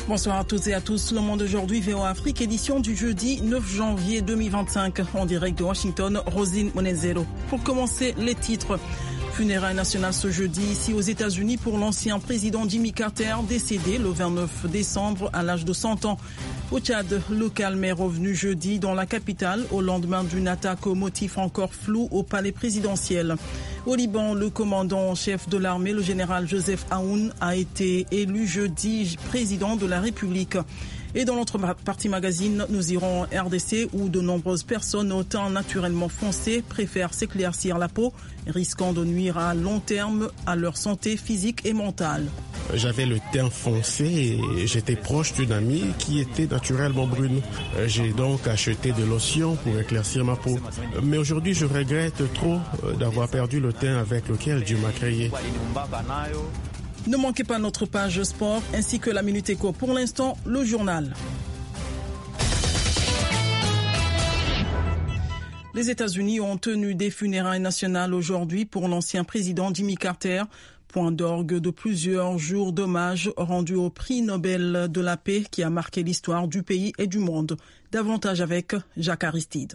Bonsoir à toutes et à tous. Le Monde aujourd'hui, VOA Afrique, édition du jeudi 9 janvier 2025. En direct de Washington, Rosine Monezero. Pour commencer, les titres. Funérailles nationales ce jeudi ici aux États-Unis pour l'ancien président Jimmy Carter, décédé le 29 décembre à l'âge de 100 ans. Au Tchad, le calme est revenu jeudi dans la capitale au lendemain d'une attaque au motif encore flou au palais présidentiel. Au Liban, le commandant en chef de l'armée, le général Joseph Aoun, a été élu jeudi président de la République. Et dans notre partie magazine, nous irons en RDC où de nombreuses personnes au teint naturellement foncé préfèrent s'éclaircir la peau, risquant de nuire à long terme à leur santé physique et mentale. J'avais le teint foncé et j'étais proche d'une amie qui était naturellement brune. J'ai donc acheté de lotion pour éclaircir ma peau. Mais aujourd'hui, je regrette trop d'avoir perdu le teint avec lequel Dieu m'a créé. Ne manquez pas notre page sport ainsi que la Minute Éco. Pour l'instant, le journal. Les États-Unis ont tenu des funérailles nationales aujourd'hui pour l'ancien président Jimmy Carter. Point d'orgue de plusieurs jours d'hommage rendus au prix Nobel de la paix qui a marqué l'histoire du pays et du monde. Davantage avec Jacques Aristide.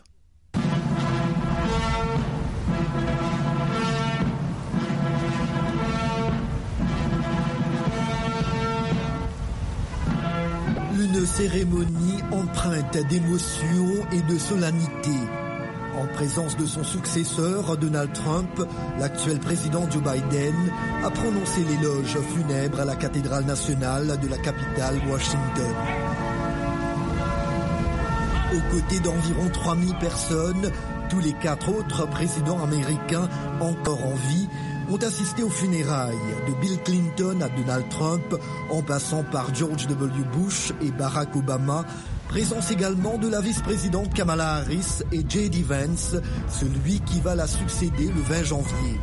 Une cérémonie empreinte d'émotion et de solennité. En présence de son successeur, Donald Trump, l'actuel président Joe Biden a prononcé l'éloge funèbre à la cathédrale nationale de la capitale Washington. Aux côtés d'environ 3000 personnes, tous les 4 autres présidents américains encore en vie ont assisté aux funérailles de Bill Clinton à Donald Trump, en passant par George W. Bush et Barack Obama. Présence également de la vice-présidente Kamala Harris et J.D. Vance, celui qui va la succéder le 20 janvier.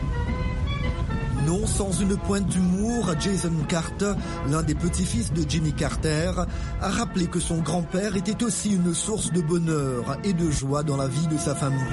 Non sans une pointe d'humour, Jason Carter, l'un des petits-fils de Jimmy Carter, a rappelé que son grand-père était aussi une source de bonheur et de joie dans la vie de sa famille.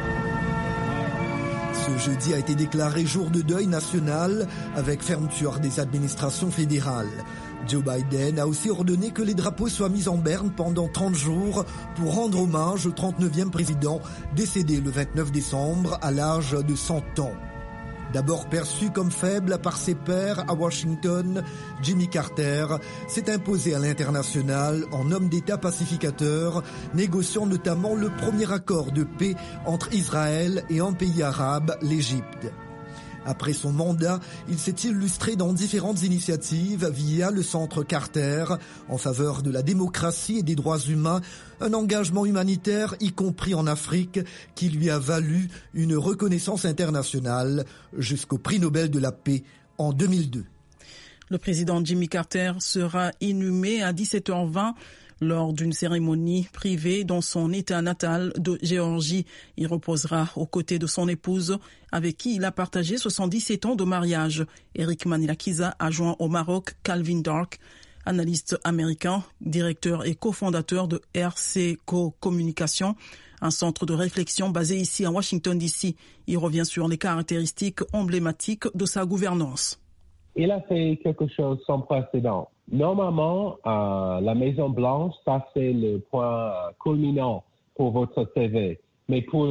Ce jeudi a été déclaré jour de deuil national avec fermeture des administrations fédérales. Joe Biden a aussi ordonné que les drapeaux soient mis en berne pendant 30 jours pour rendre hommage au 39e président décédé le 29 décembre à l'âge de 100 ans. D'abord perçu comme faible par ses pairs à Washington, Jimmy Carter s'est imposé à l'international en homme d'État pacificateur, négociant notamment le premier accord de paix entre Israël et un pays arabe, l'Égypte. Après son mandat, il s'est illustré dans différentes initiatives via le Centre Carter en faveur de la démocratie et des droits humains, un engagement humanitaire y compris en Afrique qui lui a valu une reconnaissance internationale jusqu'au prix Nobel de la paix en 2002. Le président Jimmy Carter sera inhumé à 17h20 lors d'une cérémonie privée dans son état natal de Géorgie. Il reposera aux côtés de son épouse, avec qui il a partagé 77 ans de mariage. Eric Manilakiza a joint au Maroc Calvin Dark, analyste américain, directeur et cofondateur de RCCO Communication, un centre de réflexion basé ici à Washington DC. Il revient sur les caractéristiques emblématiques de sa gouvernance. Il a fait quelque chose sans précédent. Normalement, la Maison-Blanche, ça c'est le point culminant pour votre CV. Mais pour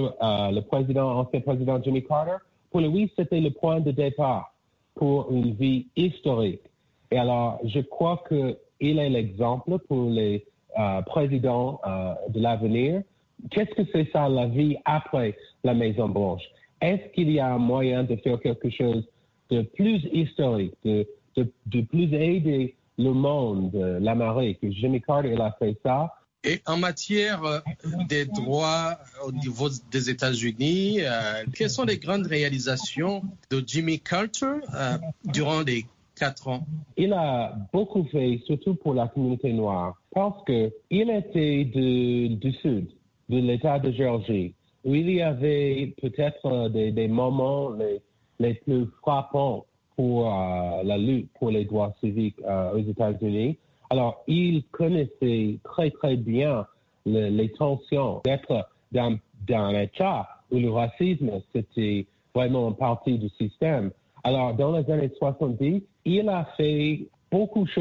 ancien président Jimmy Carter, pour lui, c'était le point de départ pour une vie historique. Et alors, je crois qu'il est l'exemple pour les présidents de l'avenir. Qu'est-ce que c'est ça, la vie après la Maison-Blanche? Est-ce qu'il y a un moyen de faire quelque chose de plus historique, de plus aider le monde, l'Amérique? Jimmy Carter, il a fait ça. Et en matière des droits au niveau des États-Unis, quelles sont les grandes réalisations de Jimmy Carter durant les 4 ans? Il a beaucoup fait, surtout pour la communauté noire, parce qu'il était du sud, de l'État de Géorgie, où il y avait peut-être des moments les plus frappants pour la lutte pour les droits civiques aux États-Unis. Alors, il connaissait très, très bien les tensions d'être dans un État où le racisme, c'était vraiment une partie du système. Alors, dans les années 70, il a fait beaucoup de choses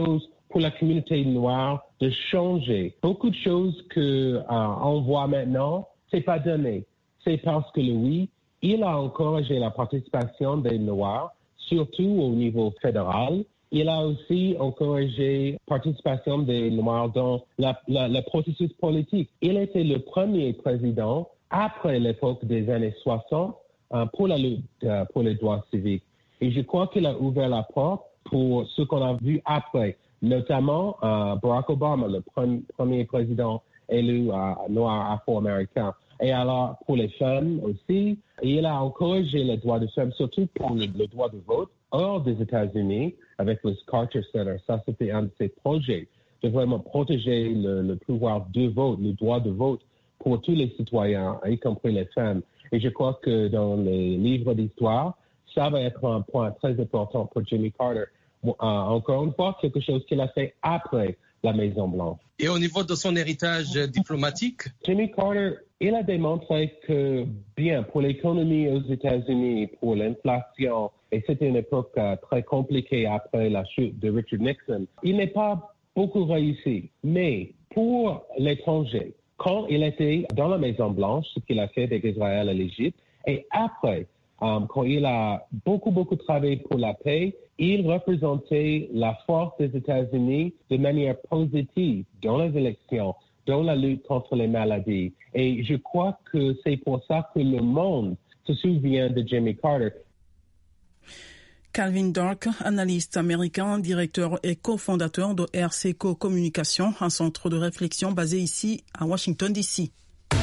pour la communauté noire de changer. Beaucoup de choses qu'on voit maintenant, c'est pas donné. C'est parce que lui, il a encouragé la participation des Noirs, surtout au niveau fédéral. Il a aussi encouragé la participation des Noirs dans le processus politique. Il était le premier président après l'époque des années 60 pour la lutte pour les droits civiques. Et je crois qu'il a ouvert la porte pour ce qu'on a vu après, notamment Barack Obama, le premier président élu noir afro-américain. Et alors, pour les femmes aussi, il a encouragé le droit des femmes, surtout pour le droit de vote hors des États-Unis, avec le Carter Center. Ça, c'était un de ses projets, de vraiment protéger le pouvoir de vote, le droit de vote pour tous les citoyens, y compris les femmes. Et je crois que dans les livres d'histoire, ça va être un point très important pour Jimmy Carter. Encore une fois, quelque chose qu'il a fait après la Maison-Blanche. Et au niveau de son héritage diplomatique? Jimmy Carter, il a démontré que, bien, pour l'économie aux États-Unis, pour l'inflation, et c'était une époque très compliquée après la chute de Richard Nixon, il n'est pas beaucoup réussi. Mais pour l'étranger, quand il était dans la Maison-Blanche, ce qu'il a fait avec Israël et l'Égypte, et après, quand il a beaucoup travaillé pour la paix, il représentait la force des États-Unis de manière positive dans les élections, dans la lutte contre les maladies. Et je crois que c'est pour ça que le monde se souvient de Jimmy Carter. Calvin Dark, analyste américain, directeur et cofondateur de RCCO Communication, un centre de réflexion basé ici à Washington, D.C.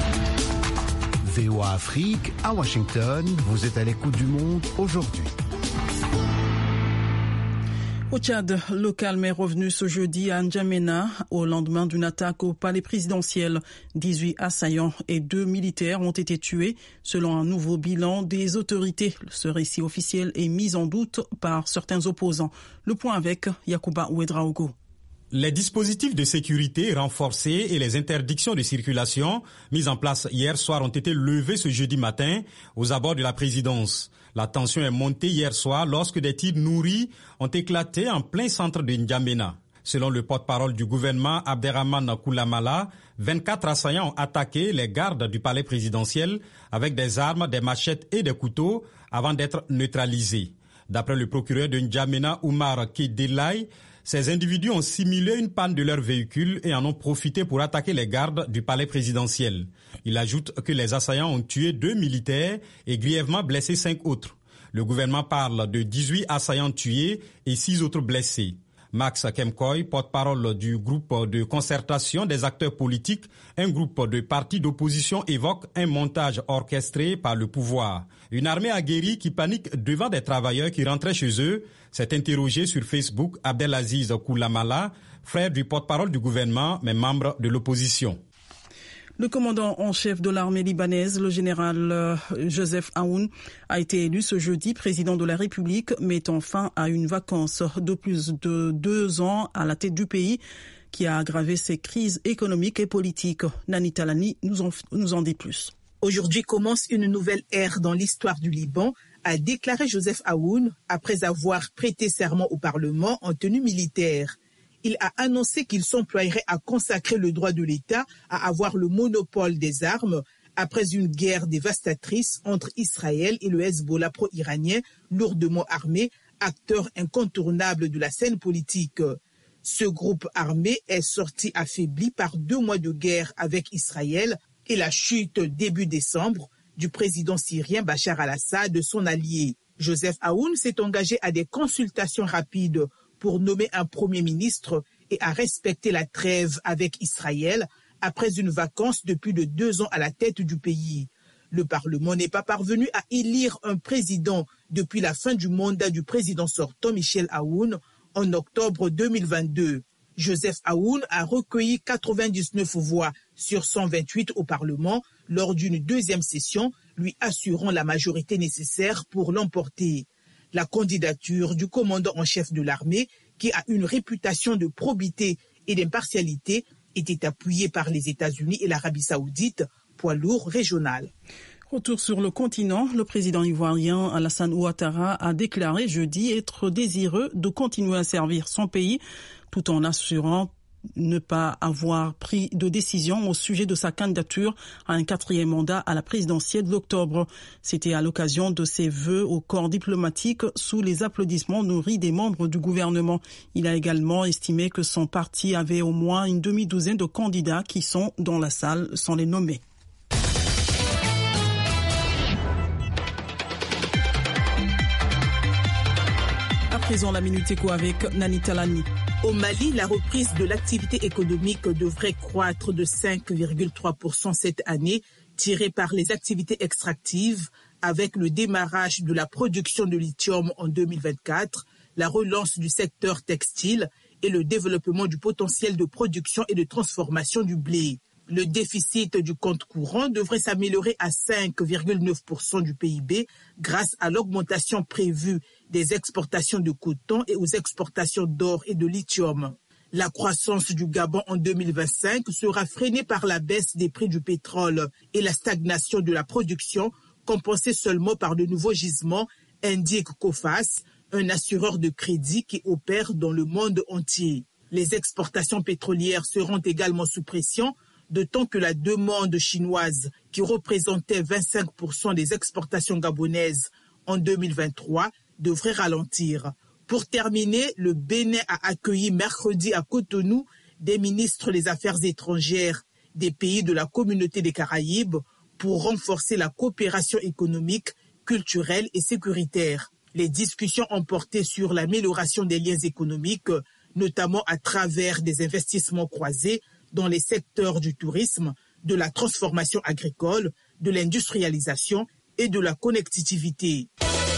VOA Afrique à Washington, vous êtes à l'écoute du monde aujourd'hui. Au Tchad, le calme est revenu ce jeudi à N'Djamena au lendemain d'une attaque au palais présidentiel. 18 assaillants et 2 militaires ont été tués, selon un nouveau bilan des autorités. Ce récit officiel est mis en doute par certains opposants. Le point avec Yacouba Ouedraogo. Les dispositifs de sécurité renforcés et les interdictions de circulation mises en place hier soir ont été levés ce jeudi matin aux abords de la présidence. La tension est montée hier soir lorsque des tirs nourris ont éclaté en plein centre de N'Djamena. Selon le porte-parole du gouvernement Abderrahmane Koulamala, 24 assaillants ont attaqué les gardes du palais présidentiel avec des armes, des machettes et des couteaux avant d'être neutralisés. D'après le procureur de N'Djamena, Oumar Kedelai, ces individus ont simulé une panne de leur véhicule et en ont profité pour attaquer les gardes du palais présidentiel. Il ajoute que les assaillants ont tué 2 militaires et grièvement blessé 5 autres. Le gouvernement parle de 18 assaillants tués et 6 autres blessés. Max Kemkoy, porte-parole du groupe de concertation des acteurs politiques, un groupe de partis d'opposition, évoque un montage orchestré par le pouvoir. Une armée aguerrie qui panique devant des travailleurs qui rentraient chez eux, s'est interrogé sur Facebook Abdelaziz Koulamala, frère du porte-parole du gouvernement, mais membre de l'opposition. Le commandant en chef de l'armée libanaise, le général Joseph Aoun, a été élu ce jeudi président de la République, mettant fin à une vacance de plus de 2 ans à la tête du pays qui a aggravé ses crises économiques et politiques. Nani Talani nous en dit plus. Aujourd'hui commence une nouvelle ère dans l'histoire du Liban, a déclaré Joseph Aoun après avoir prêté serment au Parlement en tenue militaire. Il a annoncé qu'il s'emploierait à consacrer le droit de l'État à avoir le monopole des armes après une guerre dévastatrice entre Israël et le Hezbollah pro-iranien lourdement armé, acteur incontournable de la scène politique. Ce groupe armé est sorti affaibli par 2 mois de guerre avec Israël et la chute début décembre du président syrien Bachar al-Assad de son allié. Joseph Aoun s'est engagé à des consultations rapides pour nommer un premier ministre et à respecter la trêve avec Israël après une vacance de plus de 2 ans à la tête du pays. Le Parlement n'est pas parvenu à élire un président depuis la fin du mandat du président sortant Michel Aoun en octobre 2022. Joseph Aoun a recueilli 99 voix sur 128 au Parlement lors d'une 2e session, lui assurant la majorité nécessaire pour l'emporter. La candidature du commandant en chef de l'armée, qui a une réputation de probité et d'impartialité, était appuyée par les États-Unis et l'Arabie saoudite, poids lourd régional. Retour sur le continent, le président ivoirien Alassane Ouattara a déclaré jeudi être désireux de continuer à servir son pays tout en assurant ne pas avoir pris de décision au sujet de sa candidature à un 4e mandat à la présidentielle de l'octobre. C'était à l'occasion de ses vœux au corps diplomatique sous les applaudissements nourris des membres du gouvernement. Il a également estimé que son parti avait au moins une demi-douzaine de candidats qui sont dans la salle sans les nommer. À présent, la Minute Éco avec Nani Talani. Au Mali, la reprise de l'activité économique devrait croître de 5,3% cette année, tirée par les activités extractives, avec le démarrage de la production de lithium en 2024, la relance du secteur textile et le développement du potentiel de production et de transformation du blé. Le déficit du compte courant devrait s'améliorer à 5,9% du PIB grâce à l'augmentation prévue des exportations de coton et aux exportations d'or et de lithium. La croissance du Gabon en 2025 sera freinée par la baisse des prix du pétrole et la stagnation de la production, compensée seulement par de nouveaux gisements, indique Coface, un assureur de crédit qui opère dans le monde entier. Les exportations pétrolières seront également sous pression, d'autant que la demande chinoise, qui représentait 25% des exportations gabonaises en 2023, devrait ralentir. Pour terminer, le Bénin a accueilli mercredi à Cotonou des ministres des Affaires étrangères des pays de la Communauté des Caraïbes pour renforcer la coopération économique, culturelle et sécuritaire. Les discussions ont porté sur l'amélioration des liens économiques, notamment à travers des investissements croisés dans les secteurs du tourisme, de la transformation agricole, de l'industrialisation et de la connectivité.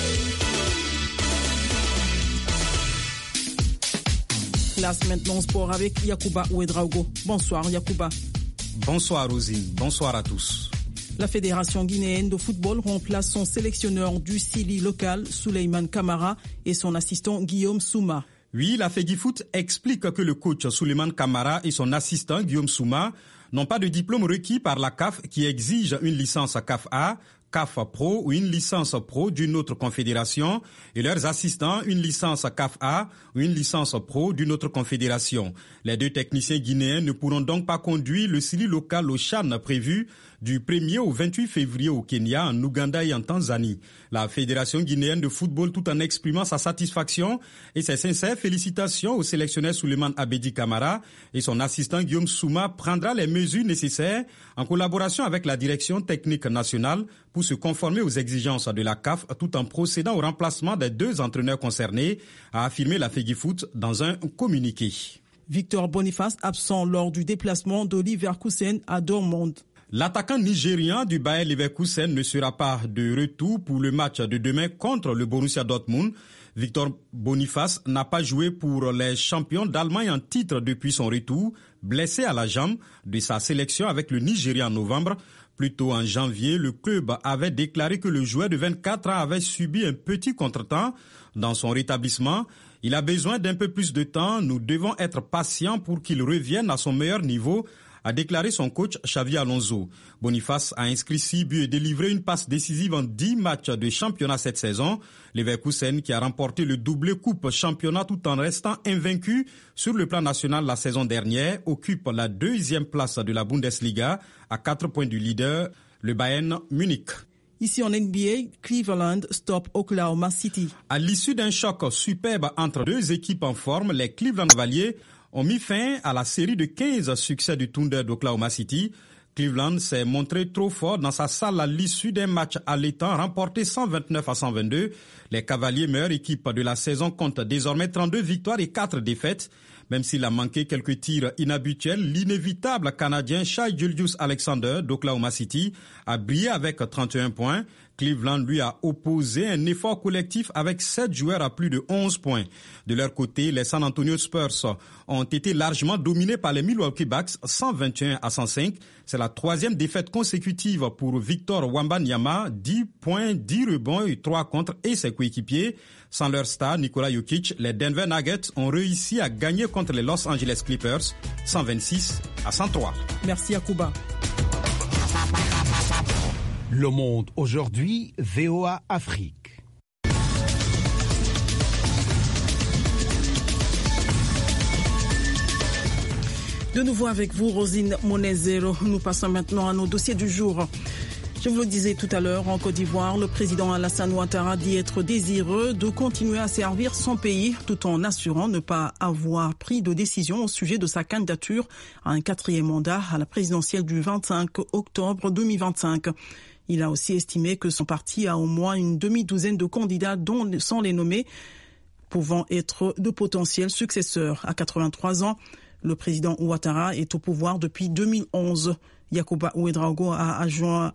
Place maintenant sport avec Yacouba Ouedraogo. Bonsoir Yacouba. Bonsoir Rosine, bonsoir à tous. La Fédération guinéenne de football remplace son sélectionneur du Sili local, Souleymane Camara, et son assistant Guillaume Souma. Oui, la FEGIFOOT explique que le coach Souleymane Camara et son assistant Guillaume Souma n'ont pas de diplôme requis par la CAF qui exige une licence CAF A, CAF Pro ou une licence Pro d'une autre confédération et leurs assistants une licence CAF A ou une licence Pro d'une autre confédération. Les deux techniciens guinéens ne pourront donc pas conduire le Sili local au CHAN prévu du 1er au 28 février au Kenya, en Ouganda et en Tanzanie. La Fédération guinéenne de football, tout en exprimant sa satisfaction et ses sincères félicitations au sélectionneur Souleymane Abedi Camara et son assistant Guillaume Souma, prendra les mesures nécessaires en collaboration avec la direction technique nationale pour se conformer aux exigences de la CAF tout en procédant au remplacement des deux entraîneurs concernés, a affirmé la FEGIFOOT dans un communiqué. Victor Boniface, absent lors du déplacement de Leverkusen à Dortmund. L'attaquant nigérian du Bayer Leverkusen ne sera pas de retour pour le match de demain contre le Borussia Dortmund. Victor Boniface n'a pas joué pour les champions d'Allemagne en titre depuis son retour, blessé à la jambe de sa sélection avec le Nigeria en novembre. Plus tôt en janvier, le club avait déclaré que le joueur de 24 ans avait subi un petit contretemps dans son rétablissement. Il a besoin d'un peu plus de temps. Nous devons être patients pour qu'il revienne à son meilleur niveau, a déclaré son coach Xavi Alonso. Boniface a inscrit 6 buts et délivré une passe décisive en 10 matchs de championnat cette saison. Leverkusen, qui a remporté le doublé coupe championnat tout en restant invaincu sur le plan national la saison dernière, occupe la 2e place de la Bundesliga à 4 points du leader, le Bayern Munich. Ici en NBA, Cleveland stoppe Oklahoma City. À l'issue d'un choc superbe entre deux équipes en forme, les Cleveland Cavaliers ont mis fin à la série de 15 succès du Thunder d'Oklahoma City. Cleveland s'est montré trop fort dans sa salle à l'issue d'un match allaitant remporté 129-122. Les Cavaliers, meilleure équipe de la saison, comptent désormais 32 victoires et 4 défaites. Même s'il a manqué quelques tirs inhabituels, l'inévitable Canadien Shai Gilgeous-Alexander d'Oklahoma City a brillé avec 31 points. Cleveland lui a opposé un effort collectif avec 7 joueurs à plus de 11 points. De leur côté, les San Antonio Spurs ont été largement dominés par les Milwaukee Bucks 121-105. C'est la 3e défaite consécutive pour Victor Wembanyama, 10 points, 10 rebonds et 3 contre et ses coéquipiers. Sans leur star Nikola Jokic, les Denver Nuggets ont réussi à gagner contre les Los Angeles Clippers 126-103. Merci Yacouba. Le Monde aujourd'hui, VOA Afrique. De nouveau avec vous, Rosine Monezero. Nous passons maintenant à nos dossiers du jour. Je vous le disais tout à l'heure, en Côte d'Ivoire, le président Alassane Ouattara dit être désireux de continuer à servir son pays tout en assurant ne pas avoir pris de décision au sujet de sa candidature à un 4e mandat à la présidentielle du 25 octobre 2025. Il a aussi estimé que son parti a au moins une demi-douzaine de candidats dont, sans les nommer, pouvant être de potentiels successeurs. À 83 ans, le président Ouattara est au pouvoir depuis 2011. Yacouba Ouedraogo a adjoint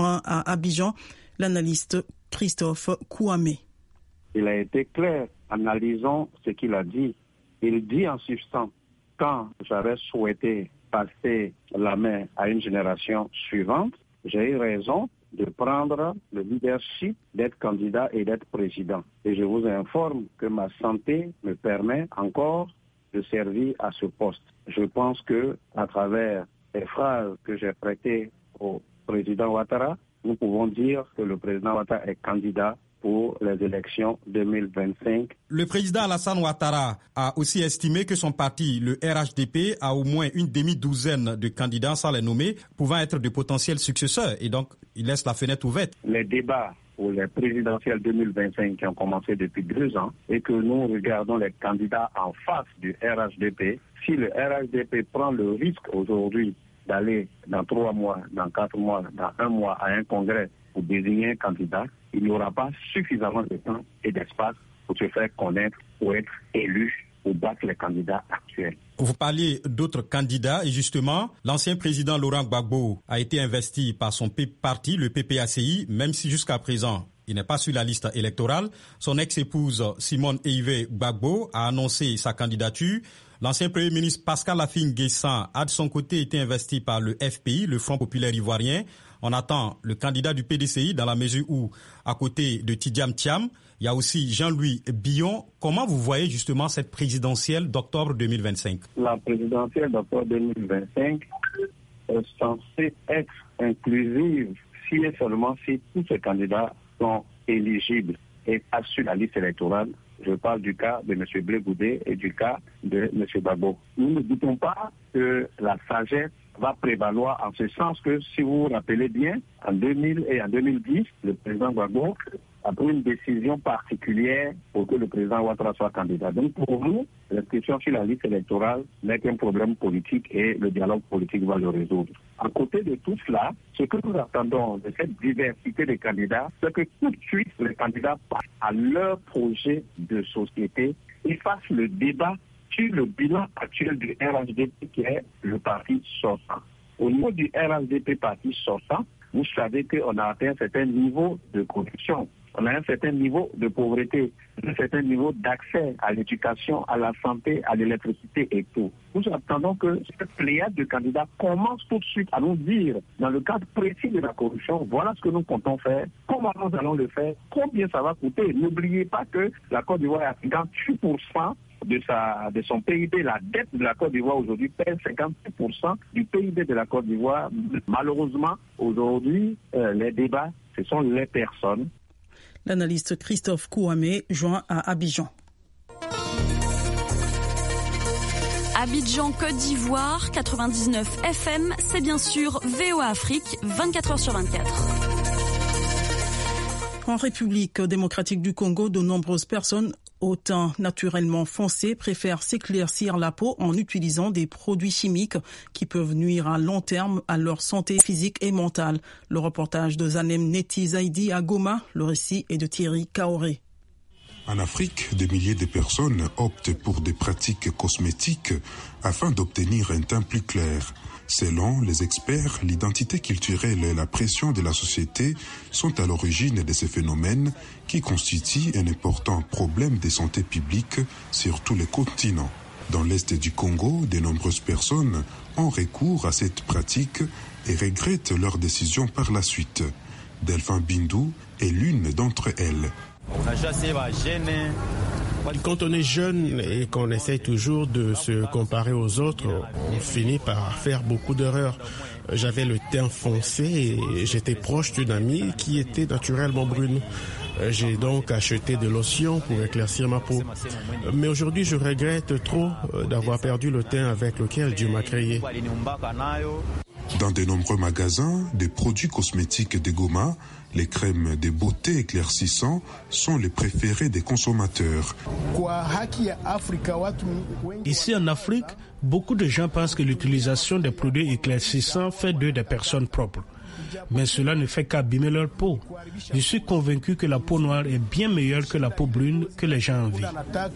à Abidjan l'analyste Christophe Kouamé. Il a été clair, analysons ce qu'il a dit. Il dit en substance, quand j'avais souhaité passer la main à une génération suivante, j'ai eu raison de prendre le leadership, d'être candidat et d'être président. Et je vous informe que ma santé me permet encore de servir à ce poste. Je pense que à travers les phrases que j'ai prêtées au président Ouattara, nous pouvons dire que le président Ouattara est candidat pour les élections 2025. Le président Alassane Ouattara a aussi estimé que son parti, le RHDP, a au moins une demi-douzaine de candidats, sans les nommer, pouvant être de potentiels successeurs. Et donc, il laisse la fenêtre ouverte. Les débats pour les présidentielles 2025 qui ont commencé depuis 2 ans et que nous regardons les candidats en face du RHDP, si le RHDP prend le risque aujourd'hui d'aller dans 3 mois, dans 4 mois, dans 1 mois à un congrès pour désigner un candidat, il n'y aura pas suffisamment de temps et d'espace pour se faire connaître, pour être élu ou battre les candidats actuels. Vous parliez d'autres candidats et justement, l'ancien président Laurent Gbagbo a été investi par son parti, le PPACI, même si jusqu'à présent, il n'est pas sur la liste électorale. Son ex-épouse Simone Eivé Gbagbo a annoncé sa candidature. L'ancien Premier ministre Pascal Affi-N'Guessan a de son côté été investi par le FPI, le Front populaire ivoirien. On attend le candidat du PDCI dans la mesure où, à côté de Tidiam Thiam, il y a aussi Jean-Louis Billon. Comment vous voyez justement cette présidentielle d'octobre 2025 ? La présidentielle d'octobre 2025 est censée être inclusive si et seulement si tous ces candidats sont éligibles et passent sur la liste électorale. Je parle du cas de M. Blé Goudé et du cas de M. Gbagbo. Nous ne doutons pas que la sagesse va prévaloir en ce sens que, si vous vous rappelez bien, en 2000 et en 2010, le président Gbagbo a pris une décision particulière pour que le président Ouattara soit candidat. Donc pour nous, l'inscription sur la liste électorale n'est qu'un problème politique et le dialogue politique va le résoudre. À côté de tout cela, ce que nous attendons de cette diversité de candidats, c'est que tout de suite les candidats passent à leur projet de société et fassent le débat sur le bilan actuel du RHDP qui est le parti sortant. Au niveau du RHDP parti sortant, vous savez qu'on a atteint un certain niveau de corruption. On a un certain niveau de pauvreté, un certain niveau d'accès à l'éducation, à la santé, à l'électricité et tout. Nous attendons que cette pléiade de candidats commence tout de suite à nous dire, dans le cadre précis de la corruption, voilà ce que nous comptons faire, comment nous allons le faire, combien ça va coûter. N'oubliez pas que la Côte d'Ivoire est à 58% de son PIB. La dette de la Côte d'Ivoire aujourd'hui pèse 57% du PIB de la Côte d'Ivoire. Malheureusement, aujourd'hui, les débats, ce sont les personnes. L'analyste Christophe Kouamé, joint à Abidjan. Abidjan, Côte d'Ivoire, 99 FM, c'est bien sûr VOA Afrique, 24h/24. En République démocratique du Congo, de nombreuses personnes au teint naturellement foncé préfèrent s'éclaircir la peau en utilisant des produits chimiques qui peuvent nuire à long terme à leur santé physique et mentale. Le reportage de Zanem Neti Zaidi à Goma, le récit est de Thierry Kaoré. En Afrique, des milliers de personnes optent pour des pratiques cosmétiques afin d'obtenir un teint plus clair. Selon les experts, l'identité culturelle et la pression de la société sont à l'origine de ces phénomènes qui constituent un important problème de santé publique sur tous les continents. Dans l'est du Congo, de nombreuses personnes ont recours à cette pratique et regrettent leur décision par la suite. Delphin Bindou est l'une d'entre elles. Quand on est jeune et qu'on essaye toujours de se comparer aux autres, on finit par faire beaucoup d'erreurs. J'avais le teint foncé et j'étais proche d'une amie qui était naturellement brune. J'ai donc acheté de lotion pour éclaircir ma peau. Mais aujourd'hui, je regrette trop d'avoir perdu le teint avec lequel Dieu m'a créé. Dans de nombreux magasins, des produits cosmétiques de Goma, les crèmes de beauté éclaircissants sont les préférés des consommateurs. Ici en Afrique, beaucoup de gens pensent que l'utilisation des produits éclaircissants fait d'eux des personnes propres. Mais cela ne fait qu'abîmer leur peau. Je suis convaincu que la peau noire est bien meilleure que la peau brune que les gens envient.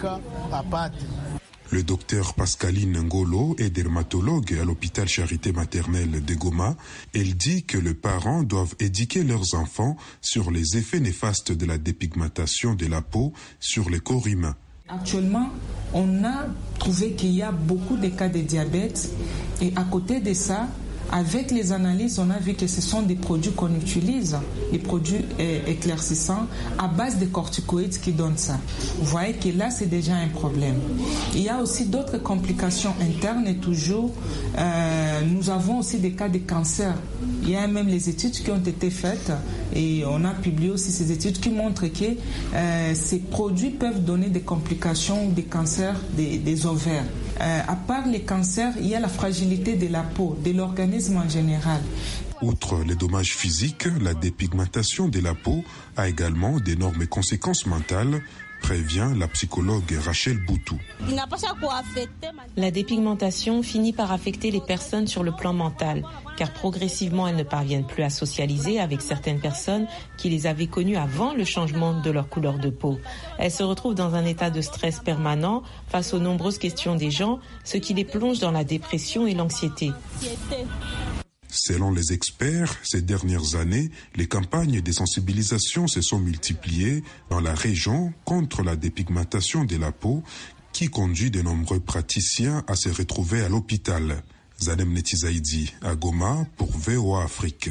Le docteur Pascaline Ngolo est dermatologue à l'hôpital Charité maternelle de Goma. Elle dit que les parents doivent éduquer leurs enfants sur les effets néfastes de la dépigmentation de la peau sur le corps humain. Actuellement, on a trouvé qu'il y a beaucoup de cas de diabète et à côté de ça, avec les analyses, on a vu que ce sont des produits qu'on utilise, des produits éclaircissants à base de corticoïdes qui donnent ça. Vous voyez que là, c'est déjà un problème. Il y a aussi d'autres complications internes et toujours, nous avons aussi des cas de cancer. Il y a même les études qui ont été faites et on a publié aussi ces études qui montrent que ces produits peuvent donner des complications ou des cancers des ovaires. À part les cancers, il y a la fragilité de la peau, de l'organisme en général. Outre les dommages physiques, la dépigmentation de la peau a également d'énormes conséquences mentales, prévient la psychologue Rachel Boutou. La dépigmentation finit par affecter les personnes sur le plan mental, car progressivement elles ne parviennent plus à socialiser avec certaines personnes qui les avaient connues avant le changement de leur couleur de peau. Elles se retrouvent dans un état de stress permanent face aux nombreuses questions des gens, ce qui les plonge dans la dépression et l'anxiété. Selon les experts, ces dernières années, les campagnes de sensibilisation se sont multipliées dans la région contre la dépigmentation de la peau qui conduit de nombreux praticiens à se retrouver à l'hôpital. Zanem Netizaidi à Goma pour VOA Afrique.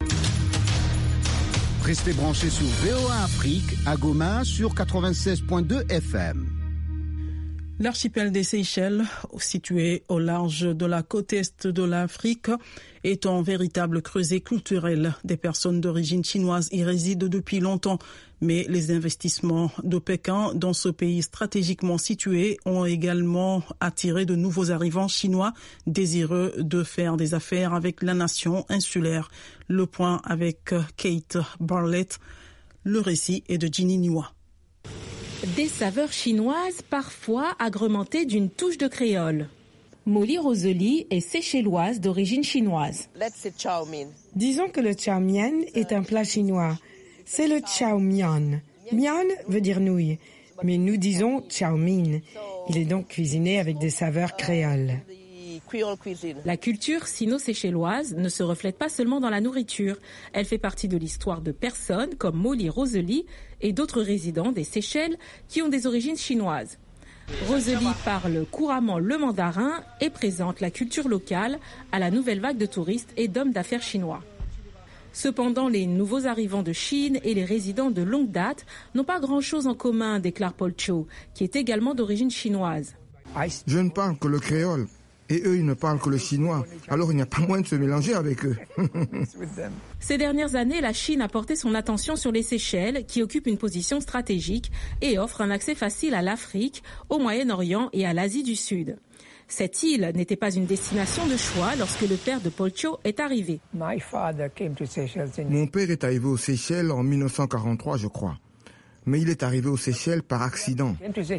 Restez branchés sur VOA Afrique à Goma sur 96.2 FM. L'archipel des Seychelles, situé au large de la côte est de l'Afrique, est un véritable creuset culturel. Des personnes d'origine chinoise y résident depuis longtemps, mais les investissements de Pékin dans ce pays stratégiquement situé ont également attiré de nouveaux arrivants chinois désireux de faire des affaires avec la nation insulaire. Le point avec Kate Barlett. Le récit est de Ginny Niwa. Des saveurs chinoises, parfois agrementées d'une touche de créole. Molly Rosely est séchelloise d'origine chinoise. Disons que le chow mein est un plat chinois. C'est le chow mian. Mian veut dire nouille, mais nous disons chow mein. Il est donc cuisiné avec des saveurs créoles. La culture sino-séchelloise ne se reflète pas seulement dans la nourriture. Elle fait partie de l'histoire de personnes comme Molly Rosely et d'autres résidents des Seychelles qui ont des origines chinoises. Rosely parle couramment le mandarin et présente la culture locale à la nouvelle vague de touristes et d'hommes d'affaires chinois. Cependant, les nouveaux arrivants de Chine et les résidents de longue date n'ont pas grand-chose en commun, déclare Paul Cho, qui est également d'origine chinoise. Je ne parle que le créole. Et eux, ils ne parlent que le chinois. Alors, il n'y a pas moyen de se mélanger avec eux. Ces dernières années, la Chine a porté son attention sur les Seychelles, qui occupent une position stratégique et offrent un accès facile à l'Afrique, au Moyen-Orient et à l'Asie du Sud. Cette île n'était pas une destination de choix lorsque le père de Paul Cho est arrivé. Mon père est arrivé aux Seychelles en 1943, je crois. Mais il est arrivé aux Seychelles par accident.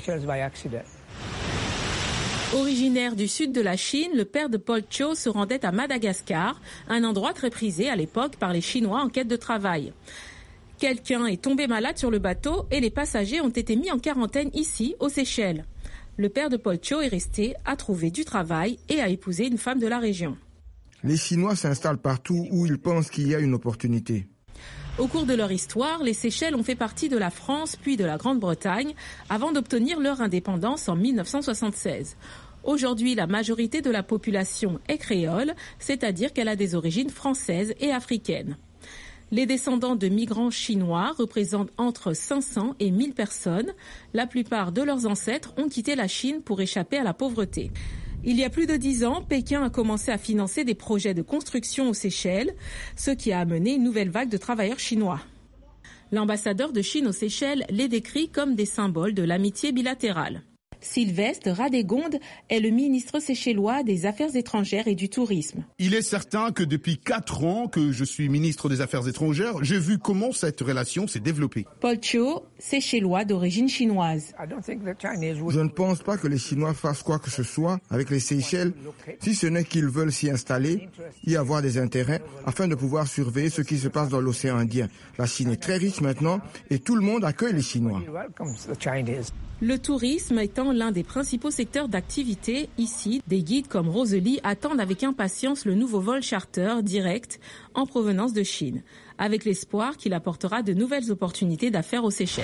Originaire du sud de la Chine, le père de Paul Cho se rendait à Madagascar, un endroit très prisé à l'époque par les Chinois en quête de travail. Quelqu'un est tombé malade sur le bateau et les passagers ont été mis en quarantaine ici, aux Seychelles. Le père de Paul Cho est resté, a trouvé du travail et a épousé une femme de la région. Les Chinois s'installent partout où ils pensent qu'il y a une opportunité. Au cours de leur histoire, les Seychelles ont fait partie de la France puis de la Grande-Bretagne avant d'obtenir leur indépendance en 1976. Aujourd'hui, la majorité de la population est créole, c'est-à-dire qu'elle a des origines françaises et africaines. Les descendants de migrants chinois représentent entre 500 et 1000 personnes. La plupart de leurs ancêtres ont quitté la Chine pour échapper à la pauvreté. Il y a plus de 10 ans, Pékin a commencé à financer des projets de construction aux Seychelles, ce qui a amené une nouvelle vague de travailleurs chinois. L'ambassadeur de Chine aux Seychelles les décrit comme des symboles de l'amitié bilatérale. Sylvestre Radégonde est le ministre séchellois des Affaires étrangères et du Tourisme. Il est certain que depuis 4 ans que je suis ministre des Affaires étrangères, j'ai vu comment cette relation s'est développée. Paul Cho, séchellois d'origine chinoise. Je ne pense pas que les Chinois fassent quoi que ce soit avec les Seychelles, si ce n'est qu'ils veulent s'y installer, y avoir des intérêts, afin de pouvoir surveiller ce qui se passe dans l'océan Indien. La Chine est très riche maintenant et tout le monde accueille les Chinois. Le tourisme étant l'un des principaux secteurs d'activité, ici, des guides comme Rosalie attendent avec impatience le nouveau vol charter direct en provenance de Chine, avec l'espoir qu'il apportera de nouvelles opportunités d'affaires aux Seychelles.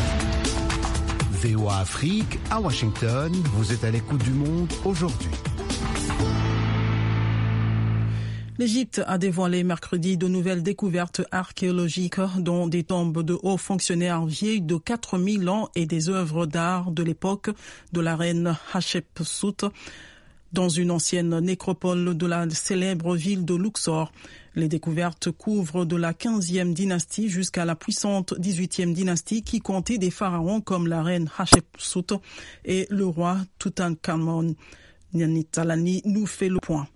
VOA Afrique, à Washington, vous êtes à l'écoute du monde aujourd'hui. L'Égypte a dévoilé mercredi de nouvelles découvertes archéologiques, dont des tombes de hauts fonctionnaires vieilles de 4000 ans et des œuvres d'art de l'époque de la reine Hatshepsut dans une ancienne nécropole de la célèbre ville de Luxor. Les découvertes couvrent de la 15e dynastie jusqu'à la puissante 18e dynastie qui comptait des pharaons comme la reine Hatshepsut et le roi Toutankhamon. Niani Talani nous fait le point.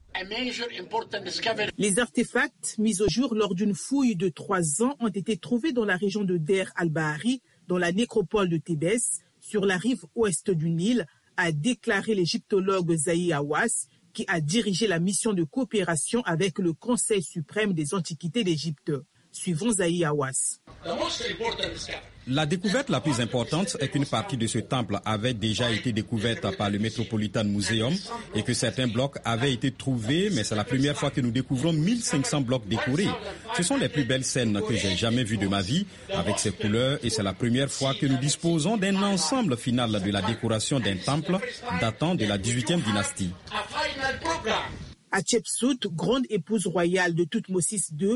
Les artefacts mis au jour lors d'une fouille de 3 ans ont été trouvés dans la région de Der al-Bahari, dans la nécropole de Thébès, sur la rive ouest du Nil, a déclaré l'égyptologue Zahi Hawass, qui a dirigé la mission de coopération avec le Conseil suprême des antiquités d'Égypte. Suivons Zahi Hawass. La découverte la plus importante est qu'une partie de ce temple avait déjà été découverte par le Metropolitan Museum et que certains blocs avaient été trouvés, mais c'est la première fois que nous découvrons 1500 blocs décorés. Ce sont les plus belles scènes que j'ai jamais vues de ma vie avec ces couleurs et c'est la première fois que nous disposons d'un ensemble final de la décoration d'un temple datant de la 18e dynastie. Hatshepsut, grande épouse royale de Thoutmôsis II,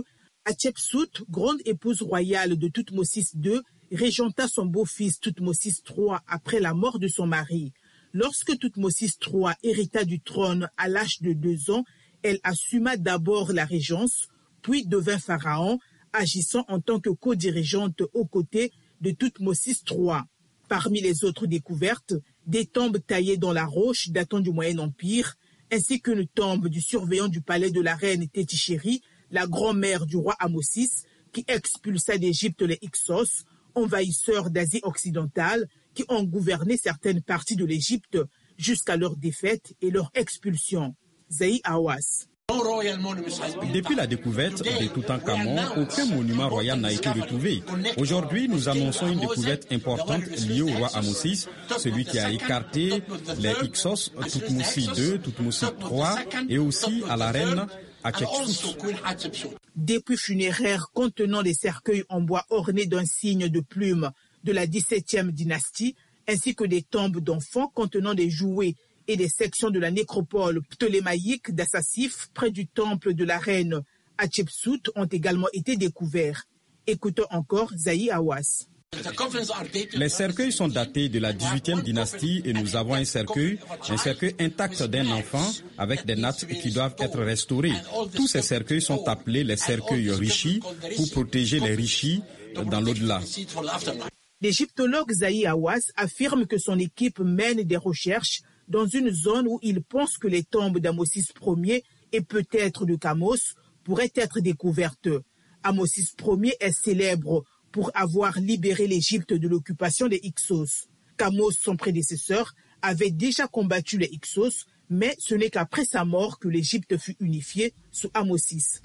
régenta son beau-fils Thoutmôsis III après la mort de son mari. Lorsque Thoutmôsis III hérita du trône à l'âge de 2 ans, elle assuma d'abord la régence, puis devint pharaon, agissant en tant que co-dirigeante aux côtés de Thoutmôsis III. Parmi les autres découvertes, des tombes taillées dans la roche datant du Moyen Empire, ainsi qu'une tombe du surveillant du palais de la reine Tétichéri, la grand-mère du roi Ahmosis, qui expulsa d'Égypte les Hyksos, envahisseurs d'Asie occidentale qui ont gouverné certaines parties de l'Égypte jusqu'à leur défaite et leur expulsion. Zahi Hawass. Depuis la découverte de Toutankhamon, aucun monument royal n'a été retrouvé. Aujourd'hui, nous annonçons une découverte importante liée au roi Ahmosis, celui qui a écarté les Hyksos, Thoutmôsis II, Thoutmôsis III et aussi à la reine Hatshepsut. Des puits funéraires contenant des cercueils en bois ornés d'un signe de plume de la 17e dynastie, ainsi que des tombes d'enfants contenant des jouets et des sections de la nécropole ptolémaïque d'Assassif près du temple de la reine Hatshepsut ont également été découverts. Écoutons encore Zahi Hawass. Les cercueils sont datés de la 18e dynastie et nous avons un cercueil intact d'un enfant avec des nattes qui doivent être restaurées. Tous ces cercueils sont appelés les cercueils rishis pour protéger les rishis dans l'au-delà. L'égyptologue Zahi Hawass affirme que son équipe mène des recherches dans une zone où il pense que les tombes d'Ahmosis Ier et peut-être de Khamos pourraient être découvertes. Ahmosis Ier est célèbre pour avoir libéré l'Égypte de l'occupation des Hyksos. Khamos, son prédécesseur, avait déjà combattu les Hyksos, mais ce n'est qu'après sa mort que l'Égypte fut unifiée sous Ahmosis.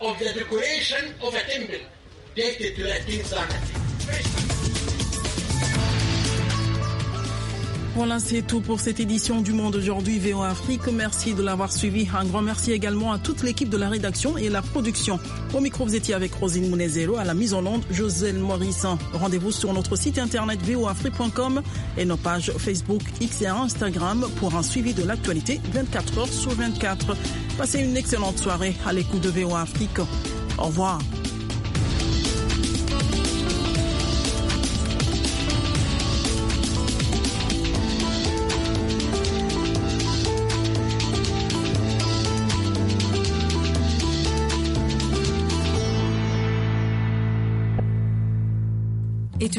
Voilà, c'est tout pour cette édition du Monde aujourd'hui VOA Afrique. Merci de l'avoir suivi. Un grand merci également à toute l'équipe de la rédaction et la production. Au micro, vous étiez avec Rosine Monezero, à la mise en onde, Joselle Maurice. Rendez-vous sur notre site internet voafrique.com et nos pages Facebook, X et Instagram pour un suivi de l'actualité 24 heures sur 24. Passez une excellente soirée à l'écoute de VOA Afrique. Au revoir.